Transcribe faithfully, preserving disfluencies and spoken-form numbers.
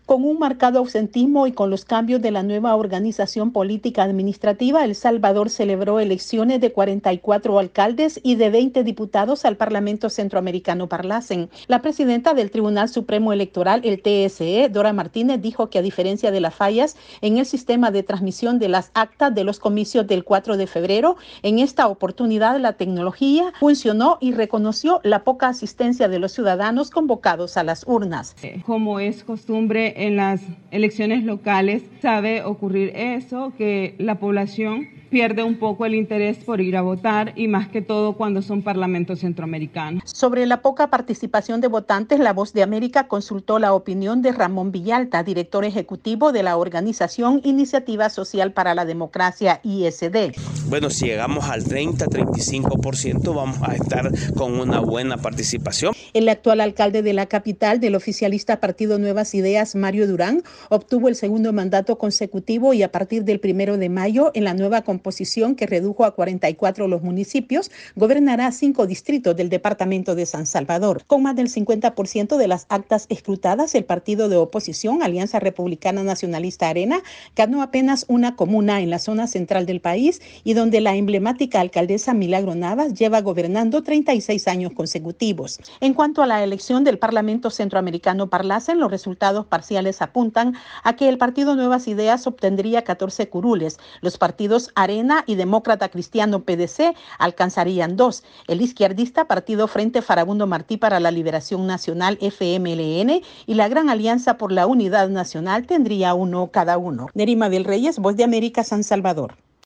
Con un marcado ausentismo y con los cambios de la nueva organización política administrativa, El Salvador celebró elecciones de cuarenta y cuatro alcaldes y de veinte diputados al Parlamento Centroamericano Parlacen. La presidenta del Tribunal Supremo Electoral, el T S E, Dora Martínez, dijo que a diferencia de las fallas en el sistema de transmisión de las actas de los comicios del cuatro de febrero, en esta oportunidad la tecnología funcionó y reconoció la poca asistencia de los ciudadanos convocados a las urnas. Como es costumbre en las elecciones locales, sabe ocurrir eso, que la población pierde un poco el interés por ir a votar y más que todo cuando son parlamentos centroamericanos. Sobre la poca participación de votantes, La Voz de América consultó la opinión de Ramón Villalta, director ejecutivo de la organización Iniciativa Social para la Democracia, I S D. Bueno, si llegamos al treinta, treinta y cinco por ciento vamos a estar con una buena participación. El actual alcalde de la capital del oficialista Partido Nuevas Ideas, Mario Durán, obtuvo el segundo mandato consecutivo y a partir del primero de mayo, en la nueva composición que redujo a cuarenta y cuatro los municipios, gobernará cinco distritos del departamento de San Salvador. Con más del cincuenta por ciento de las actas escrutadas, el partido de oposición, Alianza Republicana Nacionalista Arena, ganó apenas una comuna en la zona central del país y donde la emblemática alcaldesa Milagro Navas lleva gobernando treinta y seis años consecutivos. En cuanto a la elección del Parlamento Centroamericano Parlacen, los resultados parciales apuntan a que el partido Nuevas Ideas obtendría catorce curules. Los partidos Arena y Demócrata Cristiano P D C alcanzarían dos. El izquierdista Partido Frente Farabundo Martí para la Liberación Nacional F M L N y la Gran Alianza por la Unidad Nacional tendría uno cada uno. Nerima del Reyes, Voz de América, San Salvador.